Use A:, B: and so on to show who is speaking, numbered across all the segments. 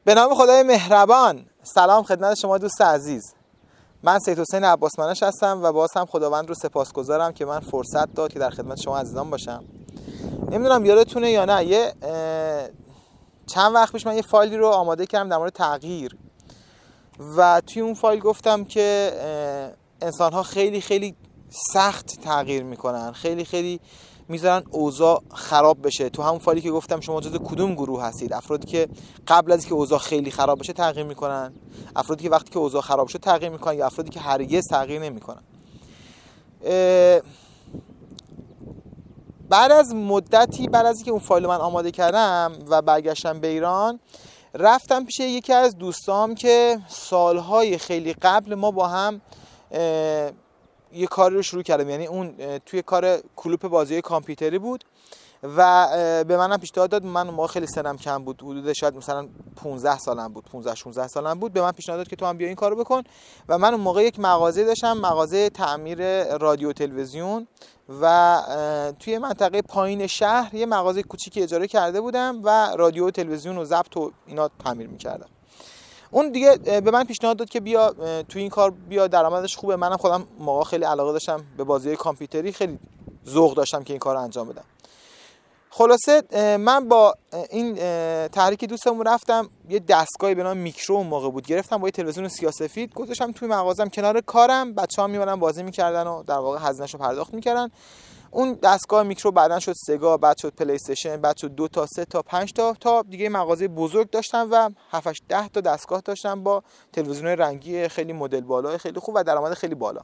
A: به نام خدای مهربان. سلام خدمت شما دوست عزیز. من سید حسین عباس منش هستم و باز هم خداوند رو سپاسگزارم که من فرصت داد که در خدمت شما عزیزان باشم. نمیدونم یادتونه یا نه، چند وقت پیش من یه فایلی رو آماده کردم در مورد تغییر و توی اون فایل گفتم که انسان‌ها خیلی خیلی سخت تغییر میکنن، خیلی خیلی میذارن اوضاع خراب بشه. تو همون فایلی که گفتم شما جزو کدوم گروه هستید؟ افرادی که قبل از که اوضاع خیلی خراب بشه تغییر میکنن، افرادی که وقتی که اوضاع خراب شد تغییر میکنن، یا افرادی که هرگز تغییر نمیکنن. بعد از مدتی، بعد از اینکه اون فایل من آماده کردم و برگشتم به ایران، رفتم پیش یکی از دوستام که سالهای خیلی قبل ما با هم یه کاری رو شروع کردم. یعنی اون توی کار کلوپ بازی کامپیوتری بود و به منم پیشنهاد داد. من اون موقع خیلی سنم کم بود، حدود شاید مثلا 15 سالم بود، 15-16 سالم بود. به من پیشنهاد داد که تو هم بیا این کارو بکن. و من اون موقع یک مغازه داشتم، مغازه تعمیر رادیو تلویزیون، و توی منطقه پایین شهر یه مغازه کوچیکی اجاره کرده بودم و رادیو تلویزیون و ضبط و اینا تعمیر می‌کردم. اون دیگه به من پیشنهاد داد که بیا توی این کار، بیا درآمدش خوبه. منم خودم موقع خیلی علاقه داشتم به بازی کامپیوتری، خیلی ذوق داشتم که این کارو انجام بدم. خلاصه من با این تحریک دوستمون رفتم یه دستگاهی به نام میکرو اون موقع بود، گرفتم با یه تلویزیون سیاه‌سفید گذاشتم توی مغازم کنار کارم. بچه‌ها میومدن بازی می‌کردن و در واقع هزینه‌شو پرداخت می‌کردن. اون دستگاه میکرو بعدن شد سگا، بعد شد پلی استیشن، بعد شد 2 تا 3 تا 5 تا دیگه مغازه بزرگ داشتم و 7-10 تا دستگاه داشتم با تلویزیون‌های رنگی خیلی مدل بالا، خیلی خوب و درآمد خیلی بالا.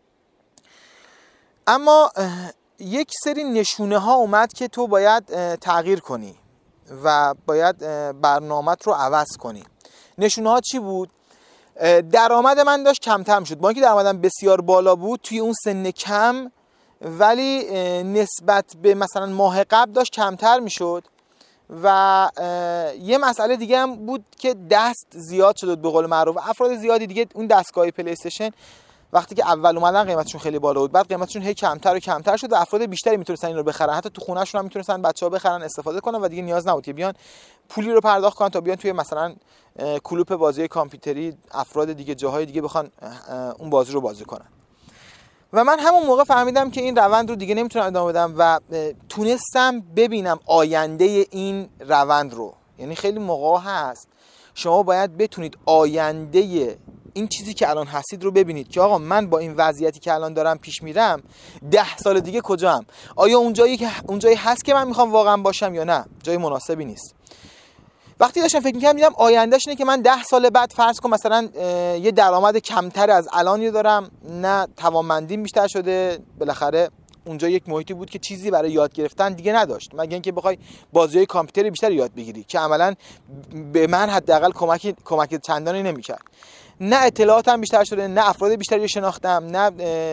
A: اما یک سری نشونه ها اومد که تو باید تغییر کنی و باید برنامه‌ت رو عوض کنی. نشونه ها چی بود؟ درآمد من داشت کمتر میشد. با اینکه درآمدم بسیار بالا بود توی اون سن کم، ولی نسبت به مثلا ماه قبل داشت کمتر میشد. و یه مسئله دیگه هم بود که دست زیاد شد به قول معروف. افراد زیادی دیگه اون دستگاه پلی استیشن وقتی که اول اومدن قیمتشون خیلی بالا بود، بعد قیمتشون هی کمتر و کمتر شد و افراد بیشتری میتونستن این رو بخرن. حتی تو خونه‌شون هم میتونستن بچه‌ها بخرن استفاده کنن و دیگه نیاز نبود که بیان پولی رو پرداخت کنن تا بیان توی مثلا کلوپ بازی کامپیوتری افراد دیگه جاهای دیگه بخوان اون بازی رو بازی کنن. و من همون موقع فهمیدم که این روند رو دیگه نمیتونم ادامه بدم و تونستم ببینم آینده این روند رو. یعنی خیلی موقع هست شما باید بتونید آینده این چیزی که الان هستید رو ببینید که آقا من با این وضعیتی که الان دارم پیش میرم 10 سال دیگه کجام؟ آیا اونجایی هست که من میخوام واقعا باشم یا نه؟ جای مناسبی نیست. وقتی داشتم فکر می‌کردم دیدم آیندهش اینه که من 10 سال بعد فرض کن مثلا یه درآمد کمتر از الانی دارم، نه توانمندیم بیشتر شده. بالاخره اونجا یک محیطی بود که چیزی برای یاد گرفتن دیگه نداشت، مگه اینکه بخوای بازی‌های کامپیوتری بیشتر یاد بگیری که عملاً به من حداقل کمک چندانی نمی‌کرد. نه اطلاعاتم بیشتر شده، نه افراد بیشتری رو شناختم، نه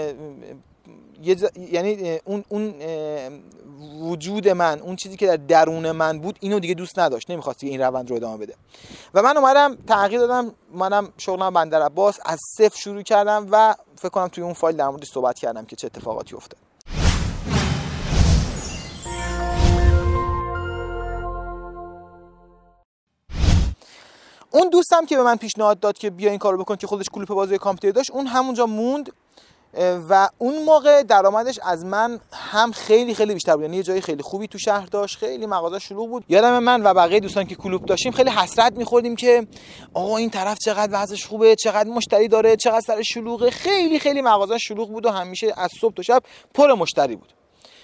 A: یعنی اون وجود من، اون چیزی که در درون من بود، اینو دیگه دوست نداشت، نمیخواست این روند رو ادامه بده. و من اومدم تغییر دادم. منم شغلم بندر عباس از صفر شروع کردم و فکر کنم توی اون فایل در موردش صحبت کردم که چه اتفاقاتی افتاد. اون دوستم که به من پیشنهاد داد که بیا این کارو بکن که خودش کلوپ بازی کامپیوتری داشت، اون همونجا موند و اون موقع درآمدش از من هم خیلی خیلی بیشتر بود. یعنی یه جای خیلی خوبی تو شهر داشت، خیلی مغازه شلوغ بود. یادم من و بقیه دوستان که کلوپ داشتیم خیلی حسرت می‌خوردیم که آقا این طرف چقدر وضعش خوبه، چقدر مشتری داره، چقدر سر شلوغه. خیلی خیلی مغازه شلوغ بود و همیشه از صبح تا شب پر مشتری بود.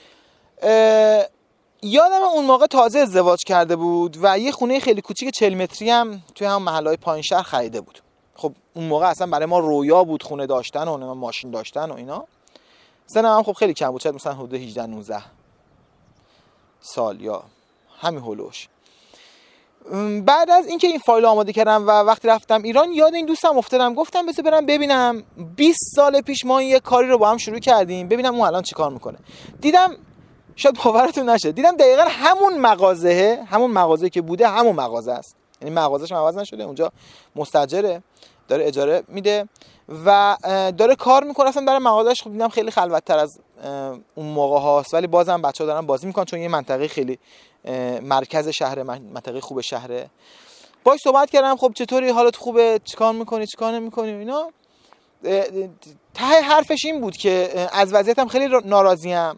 A: یادم اون موقع تازه ازدواج کرده بود و یه خونه خیلی کوچیک 40 متری هم توی هم محله‌های پایین شهر خریده بود. خب اون موقع اصلا برای ما رویا بود خونه داشتن و ماشین داشتن و اینا. سنم هم خب خیلی کم بود، شاید مثلا حدود 18-19 سال یا همین هولوش. بعد از اینکه این فایل آماده کردم و وقتی رفتم ایران، یاد این دوستم افتادم، گفتم بذار برم ببینم 20 سال پیش ما یه کاری رو با هم شروع کردیم، ببینم اون الان چیکار میکنه. دیدم، شاید باورتون نشه، دیدم دقیقاً همون مغازه که بوده همون مغازه است. یعنی مغازه‌ش عوض نشده، اونجا مستاجره، داره اجاره میده و داره کار میکنه. اصلا در مغازه‌اش خب دیدم خیلی خلوت‌تر از اون موقع هاست، ولی بازم بچه‌ها دارن بازی میکنن چون یه منطقه خیلی مرکز شهر، منطقه خوب شهره. باهاش صحبت کردم خب چطوری، حالت خوبه، چیکار میکنی، چیکار نمیکنی اینا. ته حرفش این بود که از وضعیتم خیلی ناراضیم.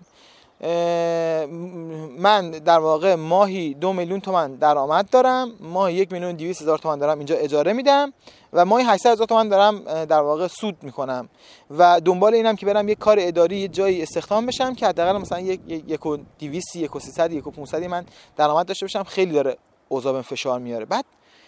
A: من در واقع ماهی 2 میلیون تومان درآمد دارم، ماهی 1,200,000 تومان دارم اینجا اجاره میدم و ماهی 800,000 تومان دارم در واقع سود میکنم و دنبال اینم که برم یک کار اداری یه جایی استخدام بشم که حداقل مثلا 1,200 1,300 1,500 من درآمد داشته باشم. خیلی داره اوضاع فشار میاره. بعد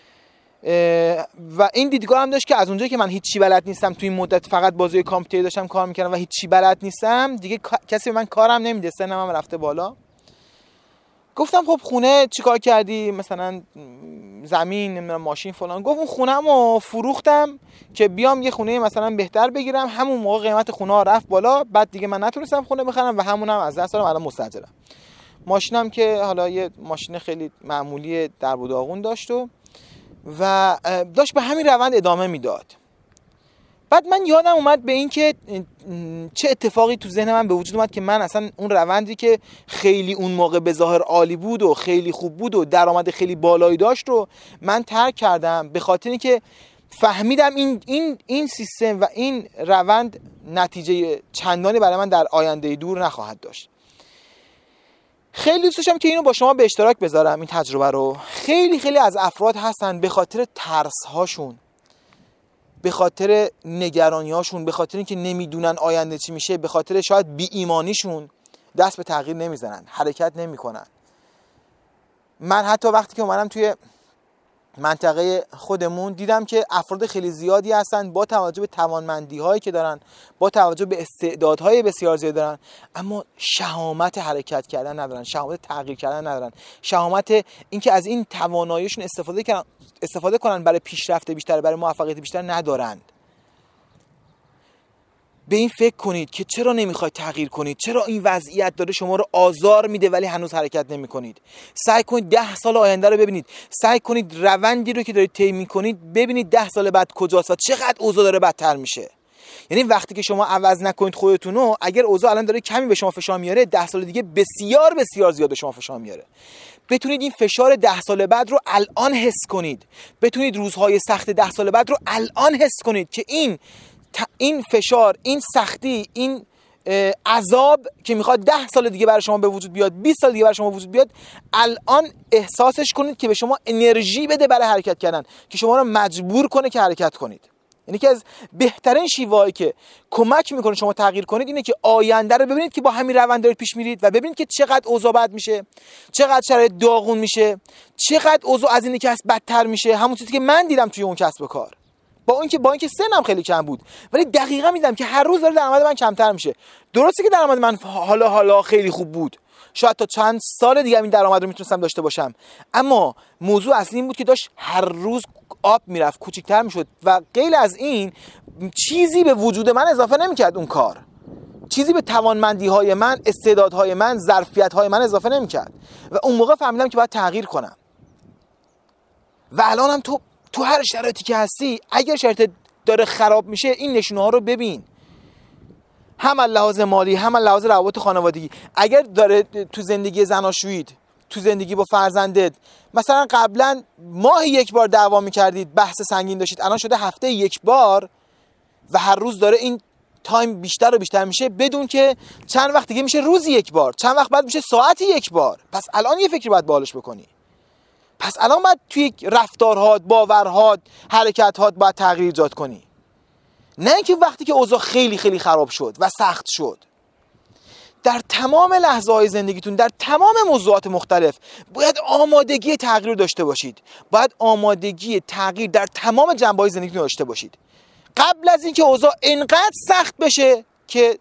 A: و این دیدگاه هم داشت که از اونجایی که من هیچی بلد نیستم، توی این مدت فقط بازی کامپیوتر داشتم کار میکردم و هیچی بلد نیستم دیگه، کسی به من کارم نمیده، سنم هم رفته بالا. گفتم خب خونه چیکار کردی؟ مثلا زمین، نمیدونم ماشین فلان. گفت اون خونه‌مو فروختم که بیام یه خونه مثلا بهتر بگیرم. همون موقع قیمت خونه ها رفت بالا، بعد دیگه من نتونستم خونه بخرم و همونم از دست دادم، الان مستاجرم. ماشینم که حالا یه ماشین خیلی معمولی درب و داغون داشت و داشت به همین روند ادامه میداد. بعد من یادم اومد به این که چه اتفاقی تو ذهن من به وجود اومد که من اصلا اون روندی که خیلی اون موقع به ظاهر عالی بود و خیلی خوب بود و درآمد خیلی بالایی داشت رو من ترک کردم، به خاطر اینکه فهمیدم این سیستم و این روند نتیجه چندانی برای من در آینده دور نخواهد داشت. خیلی دوست داشتم که اینو با شما به اشتراک بذارم، این تجربه رو. خیلی از افراد هستن به خاطر ترس هاشون، به خاطر نگرانی هاشون، به خاطر اینکه نمیدونن آینده چی میشه، به خاطر شاید بی ایمانیشون دست به تغییر نمیزنن، حرکت نمیکنن. من حتی وقتی که اومدم توی منطقه خودمون دیدم که افراد خیلی زیادی هستن با توجه به توانمندی هایی که دارن، با توجه به استعدادهای بسیار زیاد دارن، اما شهامت حرکت کردن ندارن، شهامت تغییر کردن ندارن، شهامت اینکه از این تواناییشون استفاده کنن برای پیشرفت بیشتر، برای موفقیت بیشتر ندارن. به این فکر کنید که چرا نمیخواید تغییر کنید، چرا این وضعیت داره شما رو آزار میده ولی هنوز حرکت نمیکنید. سعی کنید 10 سال آینده رو ببینید، سعی کنید روندی رو که دارید طی میکنید ببینید 10 سال بعد کجاست و چقدر اوضاع داره بدتر میشه. یعنی وقتی که شما عوض نکنید خودتونو، اگر اوضاع الان داره کمی به شما فشار میاره، 10 سال دیگه بسیار زیاد به شما فشار میاره. بتونید این فشار 10 سال بعد رو الان حس کنید، بتونید روزهای سخت 10 سال بعد رو الان حس کنید که این فشار، این سختی، این عذاب که میخواد 10 سال دیگه برای شما به وجود بیاد، 20 سال دیگه برای شما وجود بیاد، الان احساسش کنید که به شما انرژی بده برای حرکت کردن، که شما رو مجبور کنه که حرکت کنید. یعنی که از بهترین شیوهایی که کمک میکنه شما تغییر کنید اینه که آینده رو ببینید که با همین روند دارید پیش میرید و ببینید که چقدر اوضاع بد میشه، چقدر شرایط داغون میشه، چقدر اوضاع از اینی که از بدتر میشه. همون چیزی که من دیدم توی اون کسب و کار، با اینکه سنم خیلی کم بود، ولی دقیقاً میدیدم که هر روز داره درآمد من کمتر میشه. درسته که درآمد من حالا خیلی خوب بود، شاید تا چند سال دیگه این درآمد رو میتونستم داشته باشم، اما موضوع اصلی این بود که داشت هر روز آب میرفت، کوچیک‌تر میشد و غیر از این چیزی به وجود من اضافه نمیکرد. اون کار چیزی به توانمندی‌های من، استعدادهای من، ظرفیت‌های من اضافه نمیکرد و اون موقع فهمیدم که باید تغییر کنم. و الانم تو هر شرایطی که هستی، اگر شرایط داره خراب میشه، این نشونه‌ها رو ببین، هم از لحاظ مالی، هم از لحاظ روابط خانوادگی. اگر داره تو زندگی زناشویید، تو زندگی با فرزندت، مثلا قبلا ماهی 1 بار دعوا میکردید، بحث سنگین داشتید، الان شده هفته 1 بار و هر روز داره این تایم بیشتر و بیشتر میشه، بدون که چند وقت دیگه میشه روزی 1 بار، چند وقت بعد میشه ساعتی 1 بار. پس الان یه فکری باید بالش بکنی. پس الان باید توی رفتارهات، باورهات، حرکتات باید تغییر ایجاد کنی، نه اینکه وقتی که اوضاع خیلی خراب شد و سخت شد. در تمام لحظه‌های زندگیتون، در تمام موضوعات مختلف باید آمادگی تغییر داشته باشید. باید آمادگی تغییر در تمام جنبه‌های زندگیتون داشته باشید. قبل از اینکه اوضاع انقدر سخت بشه که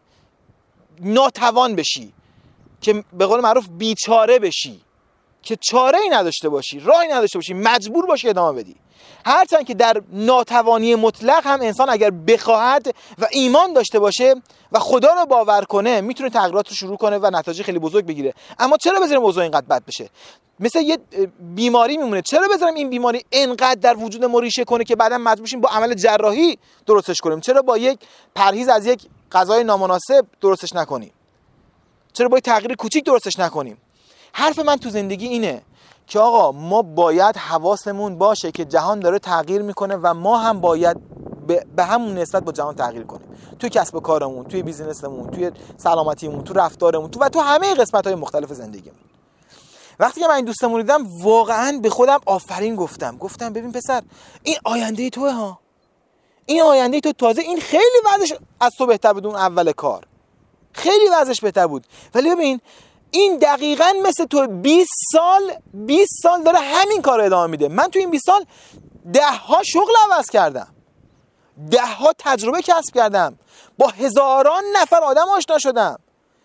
A: ناتوان بشی، که به قول معروف بیچاره بشی، که چاره‌ای نداشته باشی، راهی نداشته باشی، مجبور باشی ادامه بدی. هرچند که در ناتوانی مطلق هم انسان اگر بخواهد و ایمان داشته باشه و خدا رو باور کنه، میتونه تغییرات رو شروع کنه و نتایج خیلی بزرگ بگیره. اما چرا بذاریم اوضاع اینقدر بد بشه؟ مثل یه بیماری میمونه، چرا بذاریم این بیماری اینقدر در وجود ما ریشه کنه که بعداً مجبور شیم با عمل جراحی درستش کنیم؟ چرا با یک پرهیز از یک غذای نامناسب درستش نکنیم؟ چرا با یک تغییر کوچیک درستش نکنیم؟ حرف من تو زندگی اینه که آقا ما باید حواسمون باشه که جهان داره تغییر میکنه و ما هم باید به همون نسبت با جهان تغییر کنیم، توی کسب و کارمون، توی بیزینسمون، توی سلامتیمون، تو رفتارمون، تو همه قسمت‌های مختلف زندگیمون. وقتی که من این دوستمون دیدم واقعا به خودم آفرین گفتم ببین پسر، این آینده توئه ها، این آینده تو. تازه این خیلی وضعش از تو بهتر بود، اون اول کار خیلی وضعش بهتر بود، ولی ببین این دقیقاً مثل تو 20 سال داره همین کار رو ادامه میده. من تو این 20 سال 10 ها شغل عوض کردم، 10 ها تجربه کسب کردم، با هزاران نفر آدم آشنا شدم.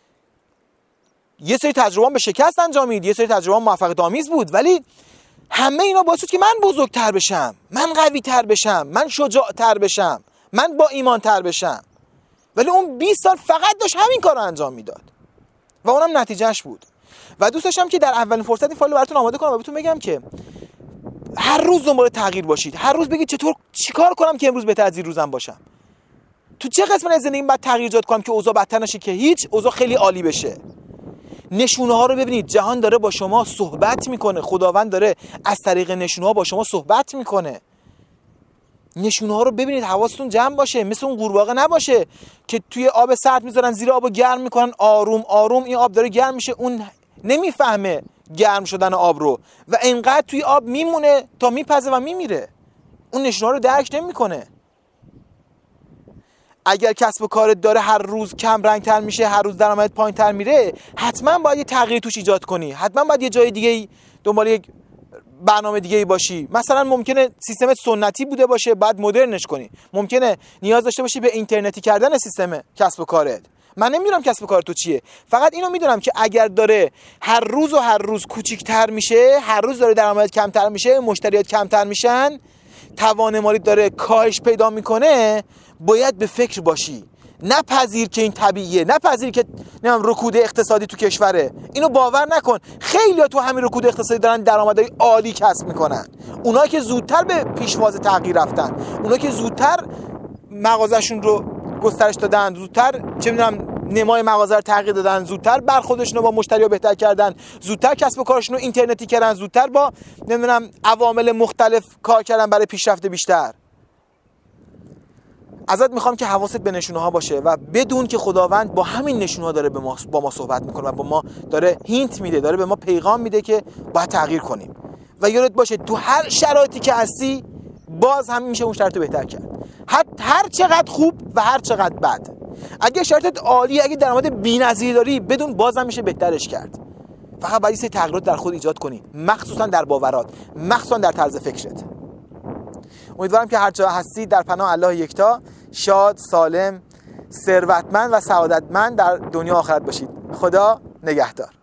A: یه سری تجربه‌ام به شکست انجامید، یه سری تجربه‌ام موفقیت آمیز بود، ولی همه اینا باعث شد که من بزرگتر بشم، من قوی‌تر بشم، من شجاع‌تر بشم، من با ایمان‌تر بشم. ولی اون 20 سال فقط داشت همین کار رو انجام میداد و اونم نتیجهش بود. و دوست داشتم که در اولین فرصت این فایل رو براتون آماده کنم و بهتون بگم که هر روز دنبال تغییر باشید. هر روز بگید چیکار کنم که امروز بهتر از این روزم باشم. تو چه قسمت از زندگیم باید تغییر ایجاد کنم که اوضاع بدتر نشه که هیچ، اوضاع خیلی عالی بشه. نشونه ها رو ببینید، جهان داره با شما صحبت میکنه، خداوند داره از طریق نشونه ها با شما صحبت میکنه. نشونه ها رو ببینید، حواستون جمع باشه، مثل اون قورباغه نباشه که توی آب سرد میذارن زیر آبو گرم میکنن، آروم آروم این آب داره گرم میشه، اون نمیفهمه گرم شدن آب رو و انقدر توی آب میمونه تا میپزه و میمیره. اون نشونه ها رو درک نمیکنه. اگر کسب و کارت داره هر روز کم رنگ‌تر میشه، هر روز درآمدت پایین‌تر میره، حتما باید یه تغییر توش ایجاد کنی، حتما باید یه جای دیگه دنبال یک برنامه دیگه باشی. مثلا ممکنه سیستمت سنتی بوده باشه، بعد مدرنش کنی. ممکنه نیاز داشته باشی به اینترنتی کردن سیستم کسب و کارت. من نمیدونم کسب و کار تو چیه، فقط اینو میدونم که اگر داره هر روز کوچیک‌تر میشه، هر روز داره درآمدت کمتر میشه، مشتریات کمتر میشن، توان مالی داره کاهش پیدا میکنه، باید به فکر باشی. نپذیر که این طبیعیه، نپذیر که رکود اقتصادی تو کشوره. اینو باور نکن. خیلی‌ها تو همین رکود اقتصادی دارن درآمدهای عالی کسب میکنن. اونایی که زودتر به پیشواز تغییر رفتن، اونایی که زودتر مغازه‌شون رو گسترش دادن، زودتر نمای مغازه رو تغییر دادن، زودتر برخوردشون رو با مشتری‌ها بهتر کردن، زودتر کسب و کارشون رو اینترنتی کردن، زودتر با عوامل مختلف کار کردن برای پیشرفت بیشتر. ازت میخوام که حواست به نشونه ها باشه و بدون که خداوند با همین نشونه ها داره با ما صحبت میکنه و با ما داره هینت میده، داره به ما پیغام میده که باید تغییر کنیم. و یادت باشه تو هر شرایطی که هستی باز هم میشه اون شرایط رو بهتر کرد، هر چقدر خوب و هر چقدر بد. اگه شرایطت عالی، اگه درآمد بی‌نظیر داری، بدون باز هم میشه بهترش کرد. فقط باید این تغییرات در خود ایجاد کنی، مخصوصا در باورات، مخصوصا در طرز فکرت. امیدوارم که هر جا هستی در پناه الله یکتا شاد، سالم، ثروتمند و سعادتمند در دنیا آخرت باشید. خدا نگهدار.